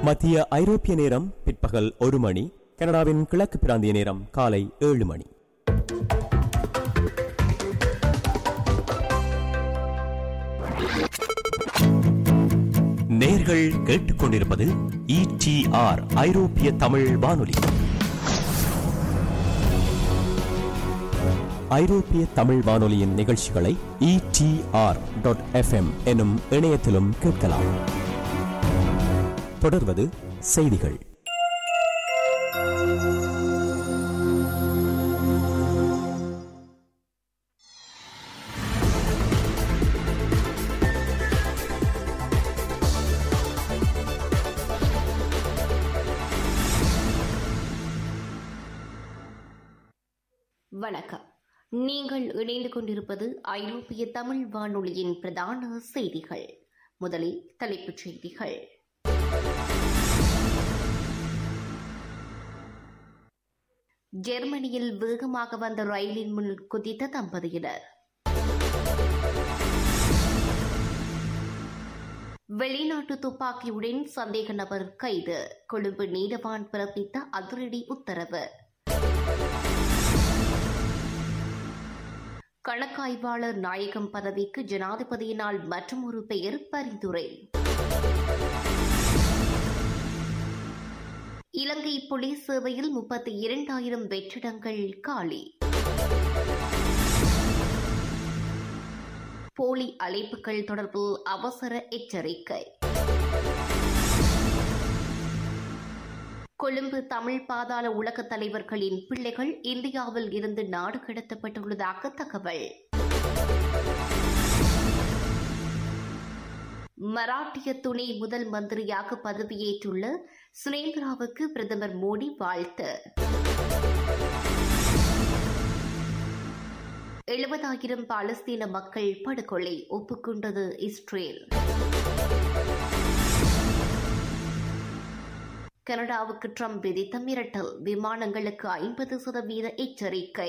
மத்திய ஐரோப்பிய நேரம் பிற்பகல் 1 மணி, கனடாவின் கிழக்கு பிராந்திய நேரம் காலை 7 மணி. நேர்கள் கேட்டுக்கொண்டிருப்பது ETR ஐரோப்பிய தமிழ் வானொலி. ஐரோப்பிய தமிழ் வானொலியின் நிகழ்ச்சிகளை ETR.FM எனும் இணையத்திலும் கேட்கலாம். தொடர்வது செய்திகள். வணக்கம். நீங்கள் இணைந்து கொண்டிருப்பது ஐரோப்பிய தமிழ் வானொலியின் பிரதான செய்திகள். முதலில் தலைப்புச் செய்திகள். ஜெர்மனியில் வேகமாக வந்த ரயிலின் முன் குதித்த தம்பதியினர். வெளிநாட்டு துப்பாக்கியுடன் சந்தேக நபர் கைது. கொழும்பு நீதவான் பிறப்பித்த அதிரடி உத்தரவு. கணக்காய்வாளர் நாயகம் பதவிக்கு ஜனாதிபதியினால் மற்றொரு பெயர் பரிந்துரை. இலங்கை போலீஸ் சேவையில் 32,000 வெற்றிடங்கள் காலி. போலி அழைப்புகள் தொடர்பில் அவசர எச்சரிக்கை. கொழும்பு தமிழ் பாதாள உலக தலைவர்களின் பிள்ளைகள் இந்தியாவில் இருந்து நாடு கடத்தப்பட்டுள்ளதாக தகவல். மராட்டிய துணை முதல் மந்திரியாக பதவியேற்றுள்ள சுரேந்திராவுக்கு பிரதமர் மோடி வாழ்த்து. 70,000 பாலஸ்தீன மக்கள் படுகொலை ஒப்புக்கொண்டது இஸ்ரேல். கனடாவுக்கு ட்ரம்ப் விதித்த மிரட்டல். விமானங்களுக்கு 50% எச்சரிக்கை.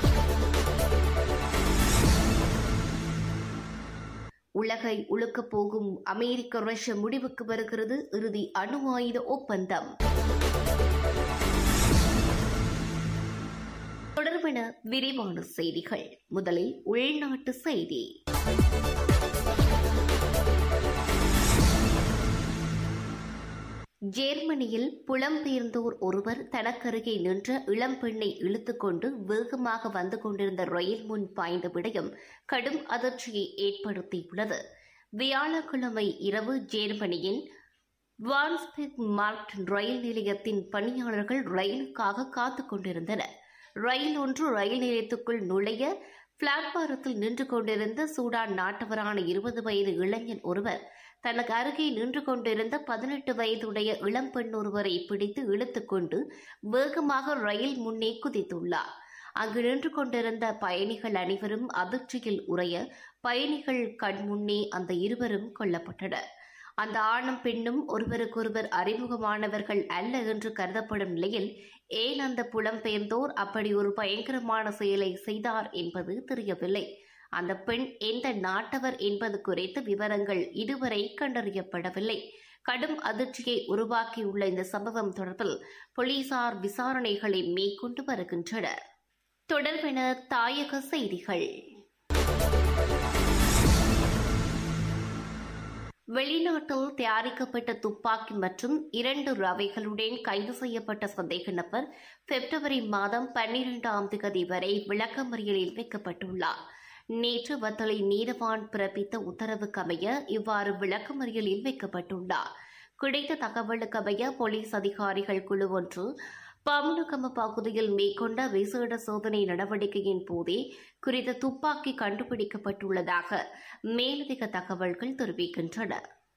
உலகை உலுக்கப் போகும் அமெரிக்க ரஷ்ய முடிவுக்கு வருகிறது இறுதி அணு ஆயுத ஒப்பந்தம். தொடர்பான விரிவான செய்திகள். முதலில் உள்நாட்டு செய்தி. ஜெர்மனியில் புலம்பெயர்ந்தோர் ஒருவர் தனக்கருகே நின்ற இளம்பெண்ணை இழுத்துக்கொண்டு வேகமாக வந்து கொண்டிருந்த ரயில் முன் பாய்ந்த விடயம் கடும் அதிர்ச்சியை ஏற்படுத்தியுள்ளது. வியாழக்கிழமை இரவு ஜெர்மனியின் வான்ஸ்பெக் மார்க்ட் ரயில் நிலையத்தின் பணியாளர்கள் ரயிலுக்காக காத்துக் கொண்டிருந்தனர். ரயில் ஒன்று ரயில் நிலையத்துக்குள் நுழைய பிளாட்பாரத்தில் நின்று கொண்டிருந்த சூடான் நாட்டவரான 20 வயது இளைஞன் ஒருவர் தனக்கு அருகே நின்று கொண்டிருந்த 18 வயதுடைய இளம்பெண் ஒருவரை பிடித்து இழுத்துக்கொண்டு வேகமாக ரயில் முன்னே குதித்துள்ளார். அங்கு நின்று கொண்டிருந்த பயணிகள் அனைவரும் அதிர்ச்சியில் உறைய பயணிகள் கண்முன்னே அந்த இருவரும் கொல்லப்பட்டனர். அந்த ஆணும் பெண்ணும் ஒருவருக்கொருவர் அறிமுகமானவர்கள் அல்ல என்று கருதப்படும் நிலையில் ஏன் அந்த புலம்பெயர்ந்தோர் அப்படி ஒரு பயங்கரமான செயலை செய்தார் என்பது தெரியவில்லை. அந்த பெண் எந்த நாட்டவர் என்பது குறித்த விவரங்கள் இதுவரை கண்டறியப்படவில்லை. கடும் அதிர்ச்சியை உருவாக்கியுள்ள இந்த சம்பவம் தொடர்பில் போலீசார் விசாரணைகளை மேற்கொண்டு வருகின்றனர். தொடர்பென தாயக செய்திகள். வெளிநாட்டில் தயாரிக்கப்பட்ட துப்பாக்கி மற்றும் 2 ரவைகளுடன் கைது செய்யப்பட்ட சந்தேக நபர் பிப்ரவரி மாதம் 12ஆம் தேதி வரை விளக்கமறியலில் வைக்கப்பட்டுள்ளார். நேற்று வத்தளை நீதவான் பிறப்பித்த உத்தரவுக்கமைய இவ்வாறு விளக்கமறியலில் வைக்கப்பட்டுள்ளார். கிடைத்த தகவலுக்கமைய போலீஸ் அதிகாரிகள் குழு ஒன்று பம்னுகம பகுதியில் மேற்கொண்ட விசேட சோதனை நடவடிக்கையின் போதே குறித்த துப்பாக்கி கண்டுபிடிக்கப்பட்டுள்ளதாக மேலதிக தகவல்கள் தெரிவிக்கின்றன.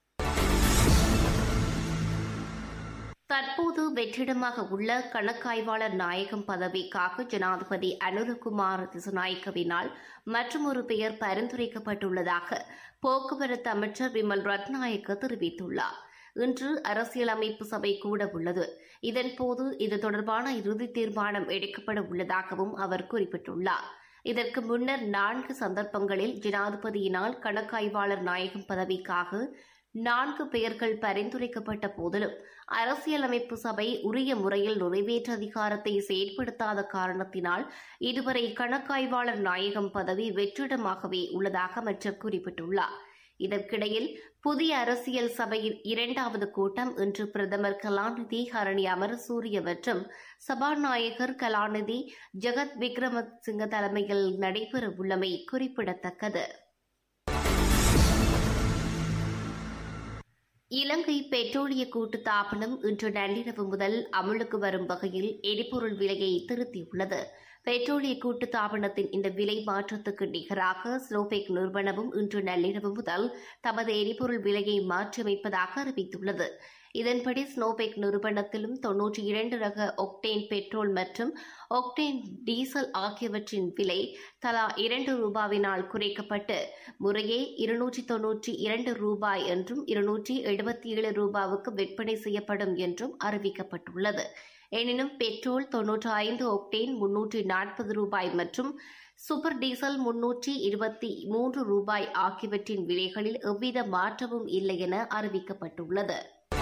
தற்போது வெற்றிடமாக உள்ள கணக்காய்வாளர் நாயகம் பதவிக்காக ஜனாதிபதி அனுரகுமார் திசுநாயக்கவினால் மற்றொரு பெயர் பரிந்துரைக்கப்பட்டுள்ளதாக போக்குவரத்து அமைச்சர் விமல் ரத்நாயக்க தெரிவித்துள்ளார். இன்று அரசியலமைப்பு சபை கூட உள்ளது. இதன்போது இது தொடர்பான இறுதி தீர்மானம் எடுக்கப்பட உள்ளதாகவும் அவர் குறிப்பிட்டுள்ளார். இதற்கு முன்னர் 4 சந்தர்ப்பங்களில் ஜனாதிபதியினால் கணக்காய்வாளர் நாயகம் பதவிக்காக 4 பெயர்கள் பரிந்துரைக்கப்பட்ட போதிலும் அரசியலமைப்பு சபை உரிய முறையில் நிறைவேற்ற அதிகாரத்தை செயற்படுத்தாத காரணத்தினால் இதுவரை கணக்காய்வாளர் நாயகம் பதவி வெற்றிடமாகவே உள்ளதாக அமைச்சர் குறிப்பிட்டுள்ளார். இதற்கிடையில் புதிய அரசியல் சபையின் 2வது கூட்டம் இன்று பிரதமர் கலாநிதி ஹரணி அமரசூரிய மற்றும் சபாநாயகர் கலாநிதி ஜெகத் விக்ரமசிங்க தலைமையில் நடைபெறவுள்ளமை குறிப்பிடத்தக்கது. இலங்கை பெட்ரோலிய கூட்டுத்தாபனம் இன்று நள்ளிரவு முதல் அமலுக்கு வரும் வகையில் எரிபொருள் விலையை திருத்தியுள்ளது. பெட்ரோலிய கூட்டுத்தாபனத்தின் இந்த விலை மாற்றத்துக்கு நிகராக ஸ்லோபெக் நிறுவனமும் இன்று நள்ளிரவு முதல் தமது எரிபொருள் விலையை மாற்றியமைப்பதாக அறிவித்துள்ளது. இதன்படி ஸ்னோபெக் நிறுவனத்திலும் 92 ரக ஒக்டேன் பெட்ரோல் மற்றும் ஒக்டேன் டீசல் ஆகியவற்றின் விலை தலா ₹2 குறைக்கப்பட்டு முறையே ₹292 என்றும் ₹277 விற்பனை செய்யப்படும் என்றும் அறிவிக்கப்பட்டுள்ளது. எனினும் பெட்ரோல் 95 ஒக்டேன் ₹340 மற்றும் சூப்பர் டீசல் ₹323 ஆகியவற்றின் விலைகளில் எவ்வித மாற்றமும் இல்லை என அறிவிக்கப்பட்டுள்ளது.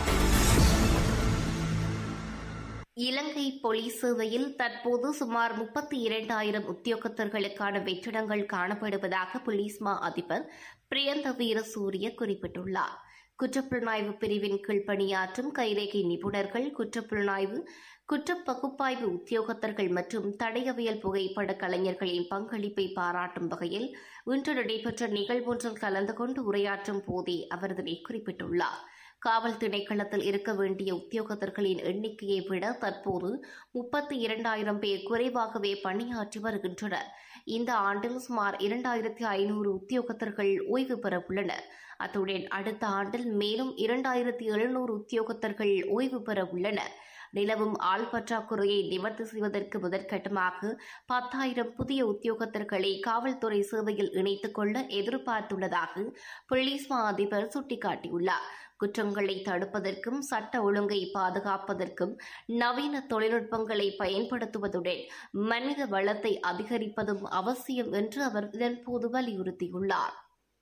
இலங்கை போலீஸ் சேவையில் தற்போது சுமார் 32,000 உத்தியோகத்தர்களுக்கான வெற்றிடங்கள் காணப்படுவதாக போலீஸ் மா அதிபர் பிரியந்த வீரசூரிய குறிப்பிட்டுள்ளார். குற்றப்புலனாய்வு பிரிவின் கீழ் பணியாற்றும் கைரேகை நிபுணர்கள், குற்றப்புலனாய்வு, குற்றப்பகுப்பாய்வு உத்தியோகத்தர்கள் மற்றும் தடயவியல் புகைப்பட கலைஞர்களின் பங்களிப்பை பாராட்டும் வகையில் இன்று நடைபெற்ற நிகழ்வொன்றில் கலந்து கொண்டு உரையாற்றும் போதே அவர் இதனை குறிப்பிட்டுள்ளார். காவல் திணைக்களத்தில் இருக்க வேண்டிய உத்தியோகத்தர்களின் எண்ணிக்கையை விட தற்போது 32,000 பேர் குறைவாகவே பணியாற்றி வருகின்றனர். இந்த ஆண்டில் சுமார் 2,500 உத்தியோகத்தர்கள் ஓய்வு பெறவுள்ளனர். அத்துடன் அடுத்த ஆண்டில் மேலும் 2,700 உத்தியோகத்தர்கள் ஓய்வு பெற உள்ளனர். நிலவும் ஆள் பற்றாக்குறையை நிவர்த்தி செய்வதற்கு முதற்கட்டமாக 10,000 புதிய உத்தியோகத்தர்களை காவல்துறை சேவையில் இணைத்துக் கொள்ள எதிர்பார்த்துள்ளதாக போலீஸ் மா அதிபர் சுட்டிக்காட்டியுள்ளார். குற்றங்களை தடுப்பதற்கும் சட்ட ஒழுங்கை பாதுகாப்பதற்கும் நவீன தொழில்நுட்பங்களை பயன்படுத்துவதுடன் மனித வளத்தை அதிகரிப்பதும் அவசியம் என்று அவர் இதன்போது வலியுறுத்தியுள்ளார்.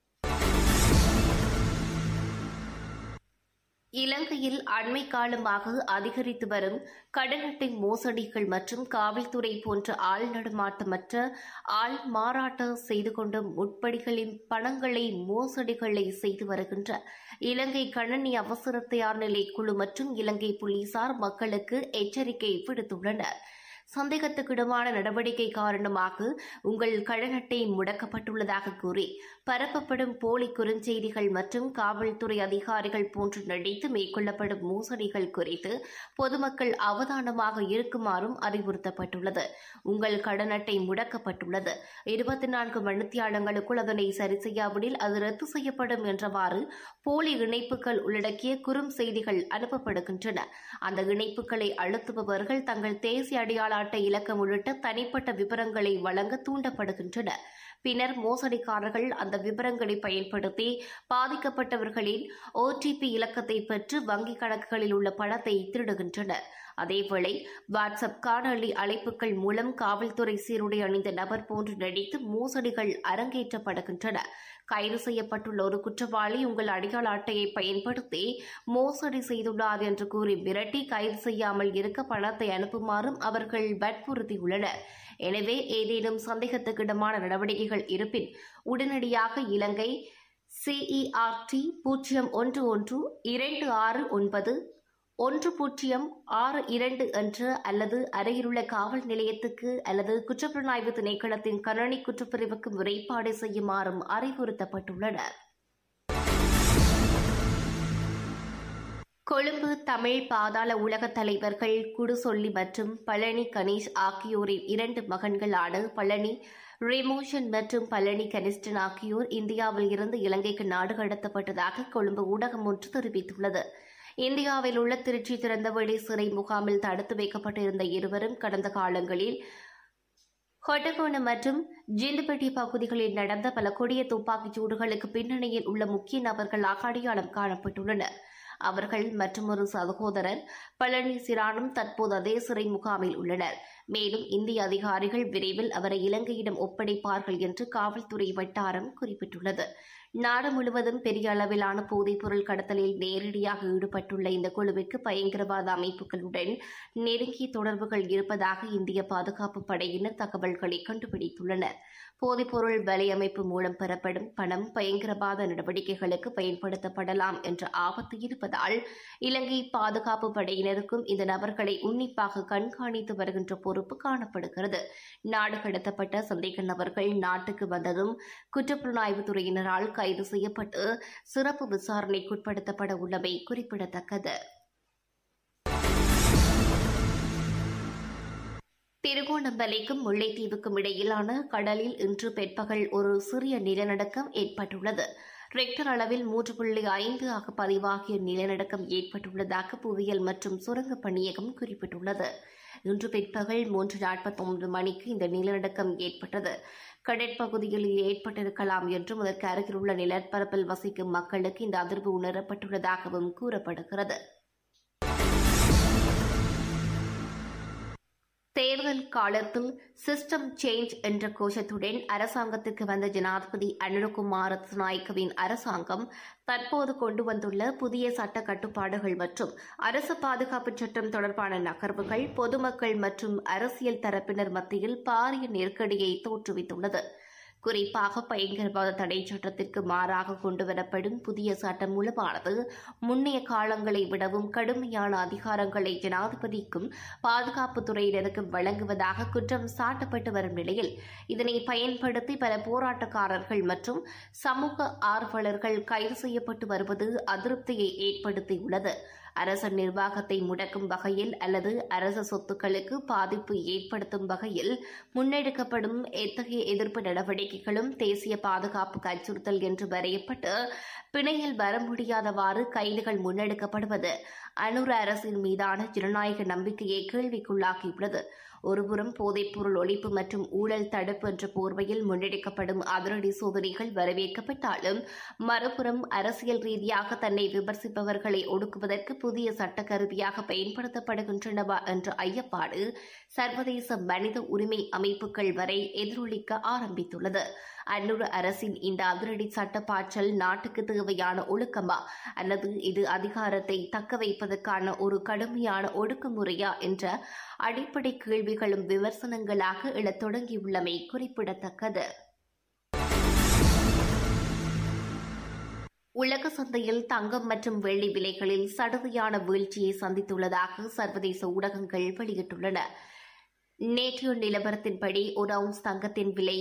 இலங்கையில் அண்மை காலமாக அதிகரித்து வரும் கடன் அட்டை மோசடிகள் மற்றும் காவல்துறை போன்ற ஆள் நடமாட்டமற்ற ஆள் மாறாட்ட செய்து கொண்ட முற்படிகளின் பணங்களை மோசடிகளை செய்து வருகின்ற இலங்கை கணனி அவசர தயார் நிலை குழு மற்றும் இலங்கை போலீசார் மக்களுக்கு எச்சரிக்கை விடுத்துள்ளனர். சந்தேகத்துக்கிடமான நடவடிக்கை காரணமாக உங்கள் கடன் அட்டை முடக்கப்பட்டுள்ளதாக கூறி பரப்பப்படும் போலி குறுஞ்செய்திகள் மற்றும் காவல்துறை அதிகாரிகள் போன்று நடித்து மேற்கொள்ளப்படும் மோசடிகள் குறித்து பொதுமக்கள் அவதானமாக இருக்குமாறும் அறிவுறுத்தப்பட்டுள்ளது. உங்கள் கடன் அட்டை முடக்கப்பட்டுள்ளது, 24 மணித்தியாலங்களுக்குள் அதனை சரி செய்யாவிடில் அது ரத்து செய்யப்படும் என்றவாறு போலி இணைப்புகள் உள்ளடக்கிய குறும் செய்திகள் அனுப்பப்படுகின்றன. அந்த இணைப்புகளை அழுத்துபவர்கள் தங்கள் தேசிய அடையாள அட்டை இலக்கம் உள்ளிட்ட தனிப்பட்ட விவரங்களை வழங்க தூண்டப்படுகின்றனர். பின்னர் மோசடிக்காரர்கள் அந்த விவரங்களை பயன்படுத்தி பாதிக்கப்பட்டவர்களின் OTP இலக்கத்தை பெற்று வங்கிக் கணக்குகளில் உள்ள பணத்தை திருடுகின்றனர். அதேவேளை வாட்ஸ்அப் காணொலி அழைப்புகள் மூலம் காவல்துறை சீருடை அணிந்த நபர் போன்று நடித்து மோசடிகள் அரங்கேற்றப்படுகின்றன. கைது செய்யப்பட்டுள்ள ஒரு குற்றவாளி உங்கள் அடையாள அட்டையை பயன்படுத்தி மோசடி செய்துள்ளார் என்று கூறி மிரட்டி கைது செய்யாமல் இருக்க பணத்தை அனுப்புமாறும் அவர்கள் வற்புறுத்தியுள்ளனர். எனவே ஏதேனும் சந்தேகத்துக்கிடமான நடவடிக்கைகள் இருப்பின் உடனடியாக இலங்கை CERT 011 269 1062 என்ற அல்லது அருகிலுள்ள காவல் நிலையத்துக்கு அல்லது குற்றப்புலனாய்வு திணைக்களத்தின் கணனி குற்றப்பிரிவுக்கு முறைப்பாடு செய்யுமாறும் அறிவுறுத்தப்பட்டுள்ளனர். கொழும்பு தமிழ் பாதாள உலக தலைவர்கள் குடுசொல்லி மற்றும் பழனி கணேஷ் ஆகியோரின் 2 மகன்களான பழனி ரிமோஷன் மற்றும் பழனி கனிஷ்டன் ஆகியோர் இந்தியாவில் இருந்து இலங்கைக்கு நாடு கடத்தப்பட்டதாக கொழும்பு ஊடகம் ஒன்று தெரிவித்துள்ளது. இந்தியாவில் உள்ள திருச்சி திறந்தவெளி சிறை முகாமில் தடுத்து வைக்கப்பட்டிருந்த இருவரும் கடந்த காலங்களில் ஹொட்டகோணம் மற்றும் ஜிண்டுபட்டி பகுதிகளில் நடந்த பல கொடிய துப்பாக்கிச் சூடுகளுக்கு பின்னணியில் உள்ள முக்கிய நபர்களாக அடையாளம் காணப்பட்டுள்ளனர். அவர்கள் மற்றொரு சகோதரர் பழனி சிரானும் தற்போது அதே சிறை முகாமில் உள்ளனர். மேலும் இந்திய அதிகாரிகள் விரைவில் அவரை இலங்கையிடம் ஒப்படைப்பார்கள் என்று காவல்துறை வட்டாரம் குறிப்பிட்டுள்ளது. நாடு முழுவதும் பெரிய அளவிலான போதைப்பொருள் கடத்தலில் நேரடியாக ஈடுபட்டுள்ள இந்த குழுவிற்கு பயங்கரவாத அமைப்புகளுடன் நெருங்கிய தொடர்புகள் இருப்பதாக இந்திய பாதுகாப்பு படையினர் தகவல்களை கண்டுபிடித்துள்ளனர். போதைப்பொருள் வலையமைப்பு மூலம் பெறப்படும் பணம் பயங்கரவாத நடவடிக்கைகளுக்கு பயன்படுத்தப்படலாம் என்ற ஆபத்து இருப்பதால் இலங்கை பாதுகாப்பு படையினருக்கும் இந்த நபர்களை உன்னிப்பாக கண்காணித்து வருகின்ற பொறுப்பு காணப்படுகிறது. நாடு கடத்தப்பட்ட சந்தேக நபர்கள் நாட்டுக்கு வந்ததும் குற்றப்புலனாய்வு துறையினரால் கைது செய்யப்பட்டு சிறப்பு விசாரணைக்குட்படுத்தப்பட உள்ளமை குறிப்பிடத்தக்கது. திருகோணமலைக்கும் முல்லைத்தீவுக்கும் இடையிலான கடலில் இன்று பிற்பகல் ஒரு சிறிய நிலநடுக்கம் ஏற்பட்டுள்ளது. ரெக்டர் அளவில் 3.5 ஆக பதிவாகிய நிலநடுக்கம் ஏற்பட்டுள்ளதாக புவியியல் மற்றும் சுரங்கப் பணியகம் குறிப்பிட்டுள்ளது. இன்று பிற்பகல் 3:49 மணிக்கு இந்த நிலநடுக்கம் ஏற்பட்டது. கடற்பகுதியில் ஏற்பட்டிருக்கலாம் என்றும் அதற்கு அருகிலுள்ள நிலப்பரப்பில் வசிக்கும் மக்களுக்கு இந்த அதிர்வு உணரப்பட்டுள்ளதாகவும் கூறப்படுகிறது. தேர்தல் காலத்தில் சிஸ்டம் சேஞ்ச் என்ற கோஷத்துடன் அரசாங்கத்திற்கு வந்த ஜனாதிபதி அனுரகுமார திசாநாயக்கவின் அரசாங்கம் தற்போது கொண்டு வந்துள்ள புதிய சட்ட கட்டுப்பாடுகள் மற்றும் அரசு பாதுகாப்பு சட்டம் தொடர்பான நகர்வுகள் பொதுமக்கள் மற்றும் அரசியல் தரப்பினர் மத்தியில் பாரிய நெருக்கடியை தோற்றுவித்துள்ளது. குறிப்பாக பயங்கரவாத தடை சட்டத்திற்கு மாறாக கொண்டுவரப்படும் புதிய சட்டம் மூலமானது முன்னைய காலங்களை விடவும் கடுமையான அதிகாரங்களை ஜனாதிபதிக்கும் பாதுகாப்புத் துறையினருக்கும் வழங்குவதாக குற்றம் சாட்டப்பட்டு வரும் நிலையில் இதனை பயன்படுத்தி பல போராட்டக்காரர்கள் மற்றும் சமூக ஆர்வலர்கள் கைது செய்யப்பட்டு வருவது அதிருப்தியை ஏற்படுத்தியுள்ளது. அரச நிர்வாகத்தை முடக்கும் வகையில் அல்லது அரச சொத்துக்களுக்கு பாதிப்பு ஏற்படுத்தும் வகையில் முன்னெடுக்கப்படும் எத்தகைய எதிர்ப்பு நடவடிக்கைகளும் தேசிய பாதுகாப்புக்கு அச்சுறுத்தல் என்று வரையப்பட்டு பிணையில் வர முடியாதவாறு கைதுகள் முன்னெடுக்கப்படுவது அனுர அரசின் மீதான ஜனநாயக நம்பிக்கையை கேள்விக்குள்ளாக்கியுள்ளது. ஒருபுறம் போதைப்பொருள் ஒழிப்பு மற்றும் ஊழல் தடுப்பு என்ற போர்வையில் முன்னெடுக்கப்படும் அதிரடி சோதனைகள் வரவேற்கப்பட்டாலும் மறுபுறம் அரசியல் ரீதியாக தன்னை விமர்சிப்பவர்களை ஒடுக்குவதற்கு புதிய சட்ட கருவியாக பயன்படுத்தப்படுகின்றனவா என்ற ஐயப்பாடு சர்வதேச மனித உரிமை அமைப்புகள் வரை எதிரொலிக்க ஆரம்பித்துள்ளது. அந்நுறு அரசின் இந்த அதிரடி சட்டப்பாற்றல் நாட்டுக்கு தேவையான ஒழுக்கமா அல்லது இது அதிகாரத்தை தக்க வைப்பதற்கான ஒரு கடுமையான ஒடுக்குமுறையா என்ற அடிப்படை கேள்விகளும் விமர்சனங்களாக எழத் தொடங்கியுள்ளமை குறிப்பிடத்தக்கது. உலக சந்தையில் தங்கம் மற்றும் வெள்ளி விலைகளில் சடுதியான வீழ்ச்சியை சந்தித்துள்ளதாக சர்வதேச ஊடகங்கள் வெளியிட்டுள்ளன. நேற்றைய நிலவரத்தின்படி ஒரு அவுன்ஸ் தங்கத்தின் விலை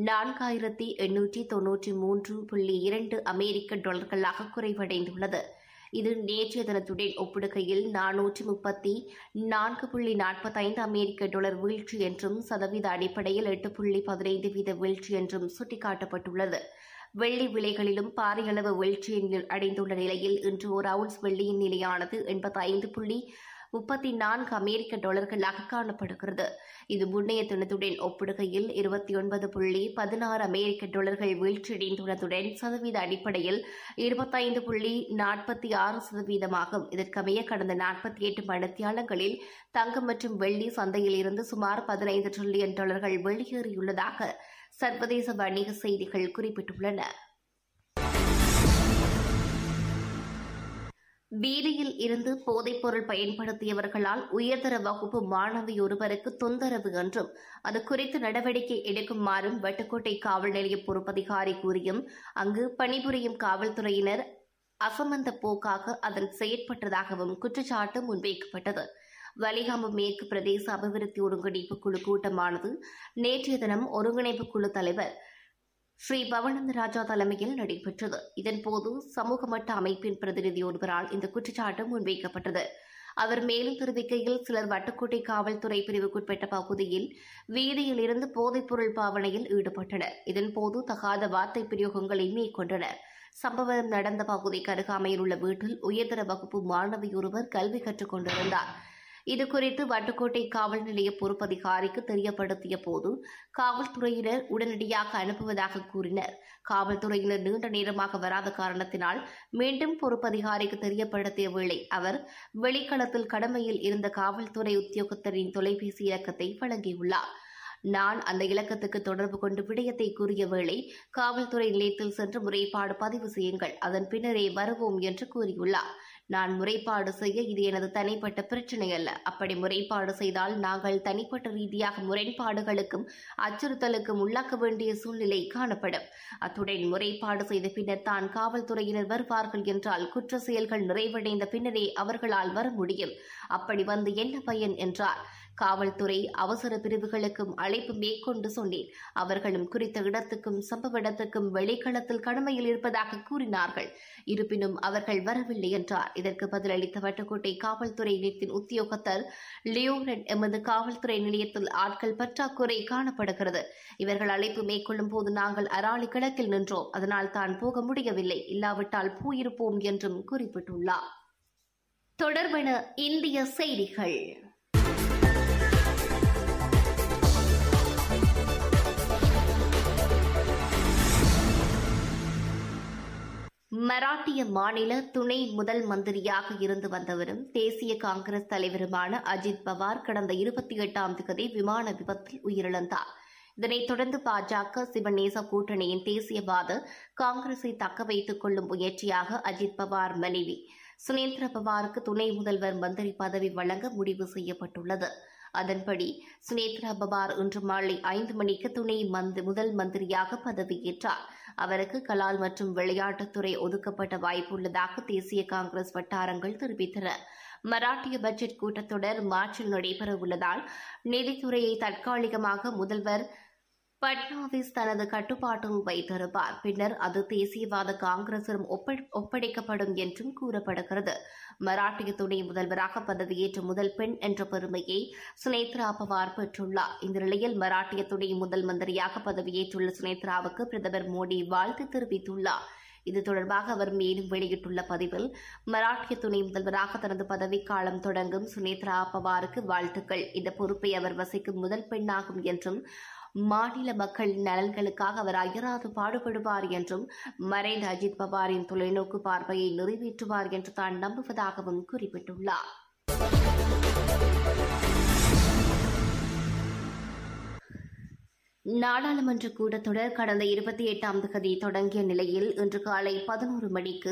4893.2 அமெரிக்க டாலர்களாக குறைவடைந்துள்ளது. இது நேற்றைய தினத்துடன் ஒப்பிடுகையில் 434.45 அமெரிக்க டாலர் வீழ்ச்சி என்றும் சதவீத அடிப்படையில் 8.15% வீழ்ச்சி என்றும் சுட்டிக்காட்டப்பட்டுள்ளது. வெள்ளி விலைகளிலும் பாரிய அளவு வீழ்ச்சியை அடைந்துள்ள நிலையில் இன்று ஒரு அவுன்ஸ் வெள்ளியின் நிலையானது 85.34 அமெரிக்க டாலர்களாக காணப்படுகிறது. இது முன்னைய தினத்துடன் ஒப்பிடுகையில் 29.16 அமெரிக்க டாலர்கள் வீழ்ச்சியடைந்துள்ளதுடன் சதவீத அடிப்படையில் 25.46% இதற்கமைய கடந்த 48 மணித்தியாலங்களில் தங்கம் மற்றும் வெள்ளி சந்தையில் இருந்து சுமார் 15 டிரில்லியன் டாலர்கள் வெளியேறியுள்ளதாக சர்வதேச வணிக செய்திகள் குறிப்பிட்டுள்ளன. வீதியில் இருந்து போதைப்பொருள் பயன்படுத்தியவர்களால் உயர்தர வகுப்பு மாணவி ஒருவருக்கு தொந்தரவு என்றும் அது குறித்து நடவடிக்கை எடுக்குமாறும் வட்டுக்கோட்டை காவல் நிலைய பொறுப்பதிகாரி கூறியும் அங்கு பணிபுரியும் காவல்துறையினர் அசமந்த போக்காக அதன் செயற்பட்டதாகவும் குற்றச்சாட்டு முன்வைக்கப்பட்டது. வலிகாமம் மேற்கு பிரதேச அபிவிருத்தி ஒருங்கிணைப்பு குழு கூட்டமானது நேற்றைய தினம் ஒருங்கிணைப்பு குழு தலைவர் ஸ்ரீ பவானந்த ராஜா தலைமையில் நடைபெற்றது. இதன்போது சமூக மட்ட அமைப்பின் பிரதிநிதி ஒருவரால் இந்த குற்றச்சாட்டு முன்வைக்கப்பட்டது. அவர் மேலும் தெரிவிக்கையில் சிலர் வட்டுக்கோட்டை காவல்துறை பிரிவுக்குட்பட்ட பகுதியில் வீதியில் இருந்து போதைப்பொருள் பாவனையில் ஈடுபட்டனர். இதன்போது தகாத வார்த்தை பிரயோகங்களை மேற்கொண்டனர். சம்பவம் நடந்த பகுதிக்கு அருகாமையில் உள்ள வீட்டில் உயர்தர வகுப்பு மாணவி ஒருவர் கல்வி கற்றுக் கொண்டிருந்தார். இதுகுறித்து வட்டுக்கோட்டை காவல் நிலைய பொறுப்பதிகாரிக்கு தெரியப்படுத்திய போது காவல்துறையினர் உடனடியாக அனுப்புவதாக கூறினர். காவல்துறையினர் நீண்ட நேரமாக வராத காரணத்தினால் மீண்டும் பொறுப்பதிகாரிக்கு தெரியப்படுத்திய வேளை அவர் வெளிக்களத்தில் கடமையில் இருந்த காவல்துறை உத்தியோகத்தரின் தொலைபேசி இலக்கத்தை வழங்கியுள்ளார். நான் அந்த இலக்கத்துக்கு தொடர்பு கொண்டு விடயத்தை கூறிய வேளை காவல்துறை நிலையத்தில் சென்று முறைப்பாடு பதிவு செய்யுங்கள், அதன் பின்னரே வருவோம் என்று கூறியுள்ளார். நான் முறைப்பாடு செய்ய இது எனது தனிப்பட்ட பிரச்சினை அல்ல. அப்படி முறைப்பாடு செய்தால் நாங்கள் தனிப்பட்ட ரீதியாக முரண்பாடுகளுக்கும் அச்சுறுத்தலுக்கும் உள்ளாக்க வேண்டிய சூழ்நிலை காணப்படும். அத்துடன் முறைப்பாடு செய்த பின்னர் தான் காவல்துறையினர் வருவார்கள் என்றால் குற்ற செயல்கள் நிறைவடைந்த பின்னரே அவர்களால் வர முடியும். அப்படி வந்து என்ன பயன் என்றார். காவல்துறை அவசர பிரிவுகளுக்கும் அழைப்பு மேற்கொண்டு சொன்னேன். அவர்களும் குறித்த இடத்துக்கும் சம்பவ இடத்துக்கும் வெளிக்களத்தில் கடமையில் இருப்பதாக கூறினார்கள். இருப்பினும் அவர்கள் வரவில்லை என்றார். இதற்கு பதிலளித்த வட்டுக்கோட்டை காவல்துறை நிலையத்தின் உத்தியோகத்தர் லியோனட், எமது காவல்துறை நிலையத்தில் ஆட்கள் பற்றாக்குறை காணப்படுகிறது. இவர்கள் அழைப்பு மேற்கொள்ளும் போது நாங்கள் அராலி கிழக்கில் நின்றோம். அதனால் தான் போக முடியவில்லை. இல்லாவிட்டால் போயிருப்போம் என்றும் குறிப்பிட்டுள்ளார். தொடர்பென இந்திய செய்திகள். மராட்டிய மாநில துணை முதல் மந்திரியாக இருந்து வந்தவரும் தேசிய காங்கிரஸ் தலைவருமான அஜித் பவார் கடந்த 28ஆம் தேதி விமான விபத்தில் உயிரிழந்தார். இதனைத் தொடர்ந்து பாஜக சிவநேச கூட்டணியின் தேசியவாத காங்கிரஸை தக்க வைத்துக் கொள்ளும் முயற்சியாக அஜித் பவார் மனைவி சுனேந்திர பவாருக்கு துணை முதல்வர் மந்திரி பதவி வழங்க முடிவு செய்யப்பட்டுள்ளது. அதன்படி சுனேந்திரா பவார் இன்று மாலை 5 மணிக்கு துணை முதல் மந்திரியாக பதவியேற்றார். அவருக்கு கலால் மற்றும் விளையாட்டுத்துறை ஒதுக்கப்பட்ட வாய்ப்புள்ளதாக தேசிய காங்கிரஸ் வட்டாரங்கள் தெரிவித்தன. மராட்டிய பட்ஜெட் கூட்டத்தொடர் மார்ச்சில் நடைபெறவுள்ளதால் நிதித்துறையை தற்காலிகமாக முதல்வர் பட்னாவிஸ் தனது கட்டுப்பாட்டில் வைத்திருப்பார். பின்னர் அது தேசியவாத காங்கிரசிடம் ஒப்படைக்கப்படும் என்றும் கூறப்படுகிறது. மராட்டிய துணை முதல்வராக பதவியேற்ற முதல் பெண் என்ற பெருமையை சுனேத்ரா பவார் பெற்றுள்ளார். இந்த நிலையில் மராட்டிய துணை முதல் மந்திரியாக பதவியேற்றுள்ள சுனேத்ராவுக்கு பிரதமர் மோடி வாழ்த்து தெரிவித்துள்ளார். இது தொடர்பாக அவர் மேலும் வெளியிட்டுள்ள பதிவில், மராட்டிய துணை முதல்வராக தனது பதவிக்காலம் தொடங்கும் சுனேத்ரா பவாருக்கு வாழ்த்துக்கள். இந்த பொறுப்பை அவர் வசிக்கும் முதல் பெண்ணாகும் என்றும் மாநில மக்களின் நலன்களுக்காக அவர் அயராது பாடுபடுவார் என்றும் மறைந்த அஜித் பவாரின் தொலைநோக்கு பார்வையை நிறைவேற்றுவார் என்று தான் நம்புவதாகவும் குறிப்பிட்டுள்ளார். நாடாளுமன்ற கூட்டத்தொடர் கடந்த 28ஆம் தேதி தொடங்கிய நிலையில் இன்று காலை 11 மணிக்கு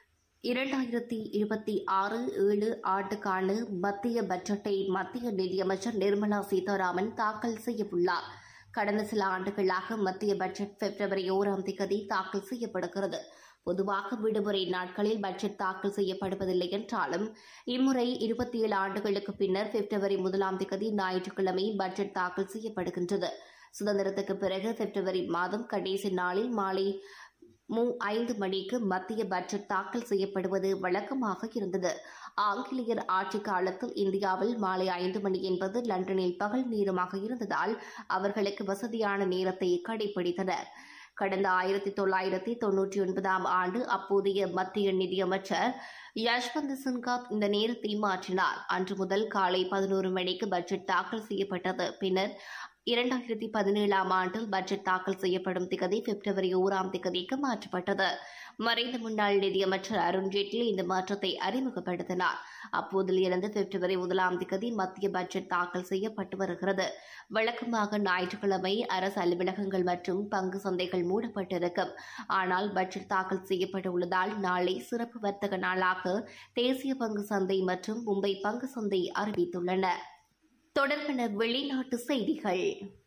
2026-7 ஆண்டுக்கான மத்திய பட்ஜெட்டை மத்திய நிதியமைச்சர் நிர்மலா சீதாராமன் தாக்கல் செய்யவுள்ளார். கடந்த சில ஆண்டுகளாக மத்திய பட்ஜெட் பிப்ரவரி 1ஆம் தேதி தாக்கல் செய்யப்படுகிறது. பொதுவாக விடுமுறை நாட்களில் பட்ஜெட் தாக்கல் செய்யப்படுவதில்லை என்றாலும் இம்முறை 27 ஆண்டுகளுக்கு பின்னர் பிப்ரவரி 1ஆம் தேதி ஞாயிற்றுக்கிழமை பட்ஜெட் தாக்கல் செய்யப்படுகின்றது. சுதந்திரத்துக்கு பிறகு பிப்ரவரி மாதம் கடைசி நாளில் மாலை 5 மணிக்கு மத்திய பட்ஜெட் தாக்கல் செய்யப்படுவது வழக்கமாக இருந்தது. ஆங்கிலேயர் ஆட்சி காலத்தில் இந்தியாவில் மாலை 5 மணி என்பது லண்டனில் பகல் நேரமாக இருந்ததால் அவர்களுக்கு வசதியான நேரத்தை கடைபிடித்தனர். கடந்த 1999ஆம் ஆண்டு அப்போதைய மத்திய நிதியமைச்சர் யஷ்வந்த் சின்ஹா இந்த நேரத்தை மாற்றினார். அன்று முதல் காலை 11 மணிக்கு பட்ஜெட் தாக்கல் செய்யப்பட்டது. பின்னர் 2017ஆம் ஆண்டில் பட்ஜெட் தாக்கல் செய்யப்படும் திகதி பிப்ரவரி 1ஆம் தேதிக்கு மாற்றப்பட்டது. மறைந்த முன்னாள் நிதியமைச்சர் அருண்ஜேட்லி இந்த மாற்றத்தை அறிமுகப்படுத்தினார். அப்போதிலிருந்து பிப்ரவரி 1ஆம் தேதி மத்திய பட்ஜெட் தாக்கல் செய்யப்பட்டு வருகிறது. வழக்கமாக ஞாயிற்றுக்கிழமை அரசு அலுவலகங்கள் மற்றும் பங்கு சந்தைகள் மூடப்பட்டிருக்கும். ஆனால் பட்ஜெட் தாக்கல் செய்யப்பட்டுள்ளதால் நாளை சிறப்பு வர்த்தக நாளாக தேசிய பங்கு சந்தை மற்றும் மும்பை பங்கு சந்தை அறிவித்துள்ளன. தொடர்பான வெளிநாட்டு செய்திகள்.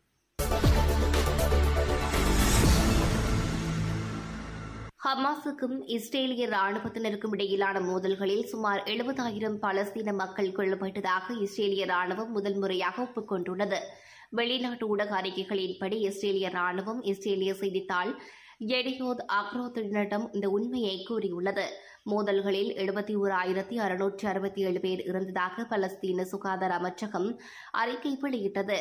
ஹமாஸுக்கும் இஸ்ரேலிய ராணுவத்தினருக்கும் இடையிலான மோதல்களில் சுமார் 70,000 பலஸ்தீன மக்கள் கொல்லப்பட்டதாக இஸ்ரேலிய ராணுவம் முதல் முறையாக ஒப்புக்கொண்டுள்ளது. வெளிநாட்டு ஊடக அறிக்கைகளின்படி இஸ்ரேலிய ராணுவம் இஸ்ரேலிய செய்தித்தாள் எடியோத் அக்ரோத்திடம் இந்த உண்மையை கூறியுள்ளது. மோதல்களில் 71,667 பேர் இறந்ததாக பலஸ்தீன சுகாதார அமைச்சகம் அறிக்கை வெளியிட்டது.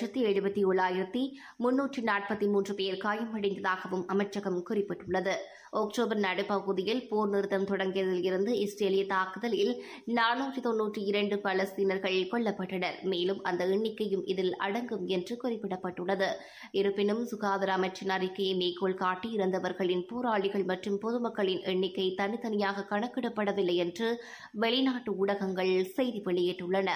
1,77,343 பேர் காயமடைந்ததாகவும் அமைச்சகம் குறிப்பிட்டுள்ளது. அக்டோபர் நடுப்பகுதியில் போர் நிறுத்தம் தொடங்கியதில் இருந்து இஸ்ரேலிய தாக்குதலில் 492 பலஸ்தீனர்கள் கொல்லப்பட்டனர். மேலும் அந்த எண்ணிக்கையும் இதில் அடங்கும் என்று குறிப்பிடப்பட்டுள்ளது. இருப்பினும் சுகாதார அமைச்சின் அறிக்கையை மேற்கோள் காட்டி இறந்தவர்களின் போராளிகள் மற்றும் பொதுமக்களின் எண்ணிக்கை தனித்தனியாக கணக்கிடப்படவில்லை என்று வெளிநாட்டு ஊடகங்கள் செய்தி வெளியிட்டுள்ளன.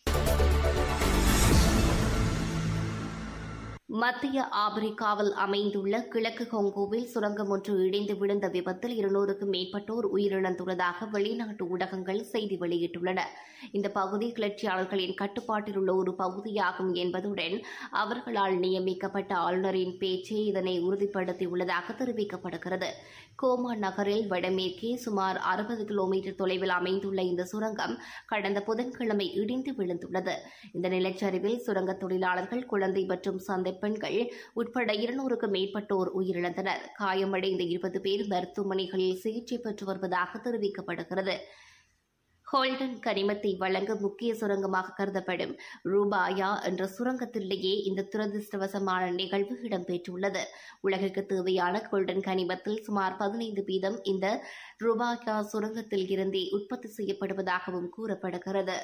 மத்திய ஆப்பிரிக்காவில் அமைந்துள்ள கிழக்கு கொங்கோவில் சுரங்கம் ஒன்று இடிந்து விழுந்த விபத்தில் 200க்கும் மேற்பட்டோர் உயிரிழந்துள்ளதாக வெளிநாட்டு ஊடகங்கள் செய்தி வெளியிட்டுள்ளன. இந்த பகுதி கிளர்ச்சியாளர்களின் கட்டுப்பாட்டில் உள்ள ஒரு பகுதியாகும் என்பதுடன் அவர்களால் நியமிக்கப்பட்ட ஆளுநரின் பேச்சே இதனை உறுதிப்படுத்தியுள்ளதாக தெரிவிக்கப்படுகிறது. கோமா நகரில் வடமேற்கே சுமார் 60 கிலோமீட்டர் தொலைவில் அமைந்துள்ள இந்த சுரங்கம் கடந்த புதன்கிழமை இடிந்து விழுந்துள்ளது. இந்த நிலச்சரிவில் சுரங்க தொழிலாளர்கள், குழந்தை மற்றும் சந்தை பெண்கள் உட்பட 200க்கும் மேற்பட்டோர் உயிரிழந்தனர். காயமடைந்த 20 பேர் மருத்துவமனைகளில் சிகிச்சை பெற்று வருவதாக தெரிவிக்கப்படுகிறது. ஹோல்டன் கனிமத்தை வழங்க முக்கிய சுரங்கமாக கருதப்படும் ரூபாயா என்ற சுரங்கத்திலேயே இந்த துரதிருஷ்டவசமான நிகழ்வு இடம்பெற்றுள்ளது. உலகிற்கு தேவையான கோல்டன் கனிமத்தில் சுமார் 15% இந்த ரூபாயா சுரங்கத்தில் இருந்தே உற்பத்தி செய்யப்படுவதாகவும் கூறப்படுகிறது.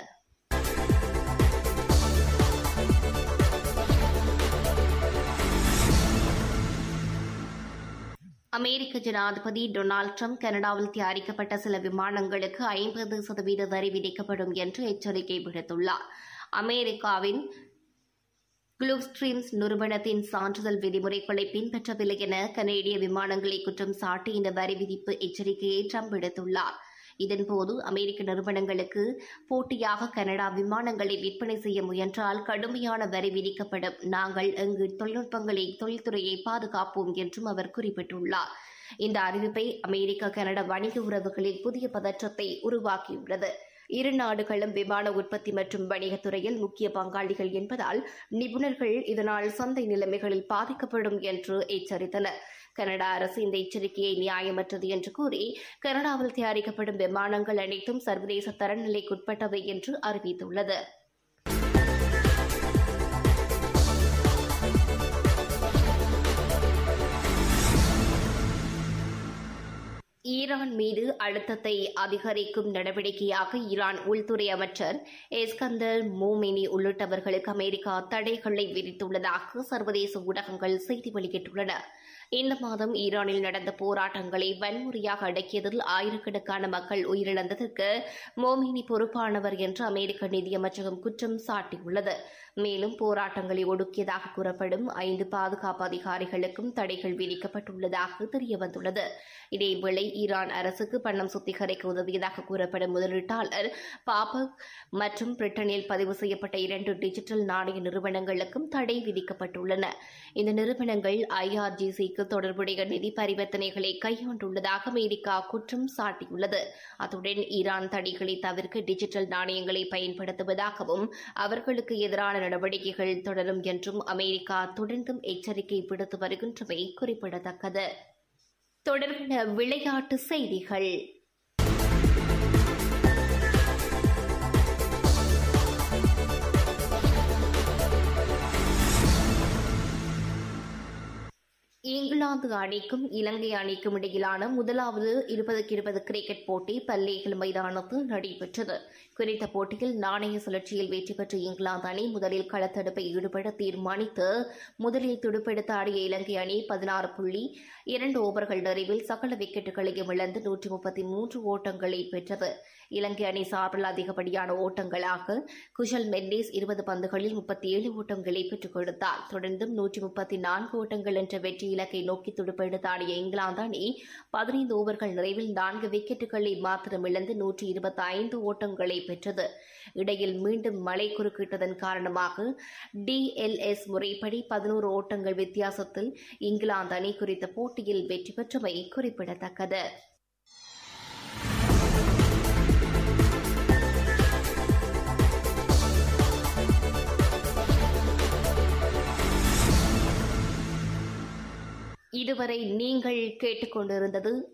அமெரிக்க ஜனாதிபதி டொனால்டு டிரம்ப் கனடாவில் தயாரிக்கப்பட்ட சில விமானங்களுக்கு 50% வரி விதிக்கப்படும் என்று எச்சரிக்கை விடுத்துள்ளார். அமெரிக்காவின் குளூஸ்ட்ரீம்ஸ் நிறுவனத்தின் சான்றிதழ் விதிமுறைகளை பின்பற்றவில்லை என கனேடிய விமானங்களை குற்றம் சாட்டி இந்த வரி விதிப்பு எச்சரிக்கையை டிரம்ப் விடுத்துள்ளார். இதன்போது அமெரிக்க நிறுவனங்களுக்கு போட்டியாக கனடா விமானங்களை விற்பனை செய்ய முயன்றால் கடுமையான வரி விதிக்கப்படும். நாங்கள் எங்கள் தொழில்துறையை பாதுகாப்போம் என்றும் அவர் குறிப்பிட்டுள்ளார். இந்த அறிவிப்பை அமெரிக்க கனடா வணிக உறவுகளில் புதிய பதற்றத்தை உருவாக்கியுள்ளது. இரு நாடுகளும் விமான உற்பத்தி மற்றும் வணிகத்துறையில் முக்கிய பங்காளிகள் என்பதால் நிபுணர்கள் இதனால் சந்தை நிலைமைகளில் பாதிக்கப்படும் என்று எச்சரித்தனர். கனடா அரசு இந்த எச்சரிக்கையை நியாயமற்றது என்று கூறி கனடாவில் தயாரிக்கப்படும் விமானங்கள் அனைத்தும் சர்வதேச தரநிலைக்குட்பட்டவை என்று அறிவித்துள்ளது. ஈரான் மீது அழுத்தத்தை அதிகரிக்கும் நடவடிக்கையாக ஈரான் உள்துறை அமைச்சர் எஸ்கந்தர் மோமெனி உள்ளிட்டவர்களுக்கு அமெரிக்கா தடைகளை விதித்துள்ளதாக சர்வதேச ஊடகங்கள் செய்தி வெளியிட்டுள்ளன. இந்த மாதம் ஈரானில் நடந்த போராட்டங்களை வன்முறையாக அடக்கியதில் ஆயிரக்கணக்கான மக்கள் உயிரிழந்ததற்கு மோமெனி பொறுப்பானவர் என்று அமெரிக்க நிதியமைச்சகம் குற்றம் சாட்டியுள்ளது. மேலும் போராட்டங்களை ஒடுக்கியதாக கூறப்படும் 5 பாதுகாப்பு அதிகாரிகளுக்கும் தடைகள் விதிக்கப்பட்டுள்ளதாக தெரியவந்துள்ளது. இதேவேளை ஈரான் அரசுக்கு பணம் சுத்திகரிக்க உதவியதாக கூறப்படும் முதலீட்டாளர் பாபக் மற்றும் பிரிட்டனில் பதிவு செய்யப்பட்ட 2 டிஜிட்டல் நாணய நிறுவனங்களுக்கும் தடை விதிக்கப்பட்டுள்ளன. இந்த நிறுவனங்கள் IRGCக்கு தொடர்புடைய நிதி பரிவர்த்தனைகளை கையாண்டுள்ளதாக அமெரிக்கா குற்றம் சாட்டியுள்ளது. அத்துடன் ஈரான் தடைகளை தவிர்க்க டிஜிட்டல் நாணயங்களை பயன்படுத்துவதாகவும் அவர்களுக்கு எதிரான நடவடிக்கைகள் தொடரும் என்றும் அமெரிக்கா தொடர்ந்தும் எச்சரிக்கை விடுத்து வருகின்றமை குறிப்பிடத்தக்கது. தொடர்பான விளையாட்டு செய்திகள். இங்கிலாந்து அணிக்கும் இலங்கை அணிக்கும் இடையிலான முதலாவது 20-20 கிரிக்கெட் போட்டி பல்லேகல் மைதானத்தில் நடைபெற்றது. குறித்த போட்டியில் நாணய சுழற்சியில் வெற்றி பெற்ற இங்கிலாந்து அணி முதலில் களத்தடுப்பை ஈடுபட தீர்மானித்து முதலில் துடுப்பெடுத்த ஆடிய இலங்கை அணி 16.2 ஓவர்கள் நிறைவில் சகல விக்கெட்டுகளையும் இழந்து 133 ஓட்டங்களை பெற்றது. இலங்கை அணி சார்பில் அதிகப்படியான ஓட்டங்களாக குஷல் மெண்டேஸ் 20 பந்துகளில் 37 ஓட்டங்களை பெற்றுக் கொடுத்தார். தொடர்ந்தும் 134 ஓட்டங்கள் என்ற வெற்றி இலக்கை நோக்கி துடுப்பெடுத்த ஆடிய இங்கிலாந்து அணி 15 ஓவர்கள் நிறைவில் 4 விக்கெட்டுகளை மாத்திரம் இழந்து 125 ஓட்டங்களை பெற்றது. இடையில் மீண்டும் மழை குறுக்கிட்டதன் காரணமாக DLS முறைப்படி 11 ஓட்டங்கள் வித்தியாசத்தில் இங்கிலாந்து அணி குறித்த போட்டியில் வெற்றி பெற்றமை குறிப்பிடத்தக்கது. இதுவரை நீங்கள் கேட்டுக்கொண்டிருந்தது